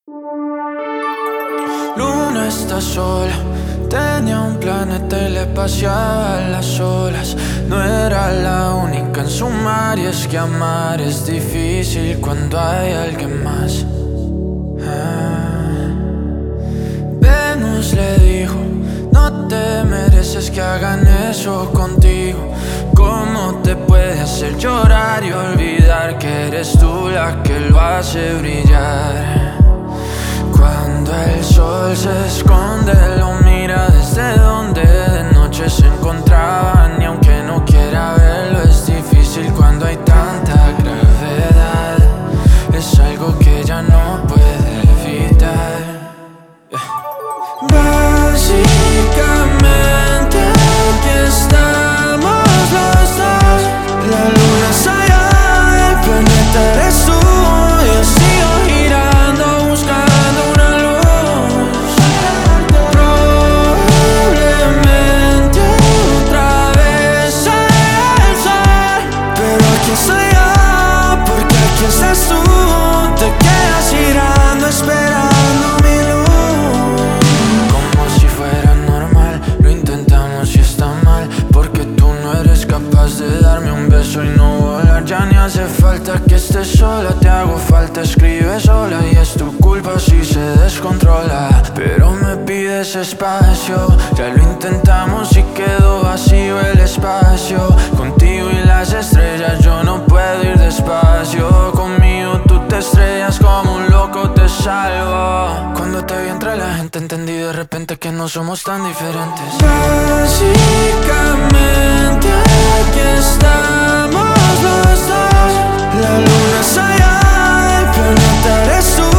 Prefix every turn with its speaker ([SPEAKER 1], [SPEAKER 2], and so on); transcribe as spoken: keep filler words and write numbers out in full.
[SPEAKER 1] Luna está sola, tenía un planeta y le paseaba las olas. No era la única en su mar, y es que amar es difícil cuando hay alguien más. ah. Venus le dijo: no te mereces que hagan eso contigo. ¿Cómo te puede hacer llorar y olvidar que eres tú la que lo hace brillar? Cuando el sol se esconde, lo mira desde donde de noche se encontraban. Y aunque no quiera verlo, es difícil cuando hay tanta gravedad. Es algo que ya no puede evitar. Básicamente aquí estamos los dos. La luna es allá, el planeta eres tú. Yo sigo girando buscando una luz. Probablemente otra vez sea el sol, pero aquí estoy yo, porque aquí estás tú. Te quedas girando esperando mi luz. Como si fuera normal, lo intentamos y está mal, porque tú no eres capaz de darme un beso y no volar. Ya ni hace falta que estés sola, te hago falta, escribe sola. Y es tu culpa si se descontrola, pero me pides espacio. Ya lo intentamos y quedó vacío el espacio. Contigo y las estrellas yo no puedo ir despacio. Conmigo tú te estrellas, como un loco te salvo. Cuando te vi entre la gente entendí de repente que no somos tan diferentes. Básicamente aquí estamos los dos. La luna es allá, el planeta eres tú.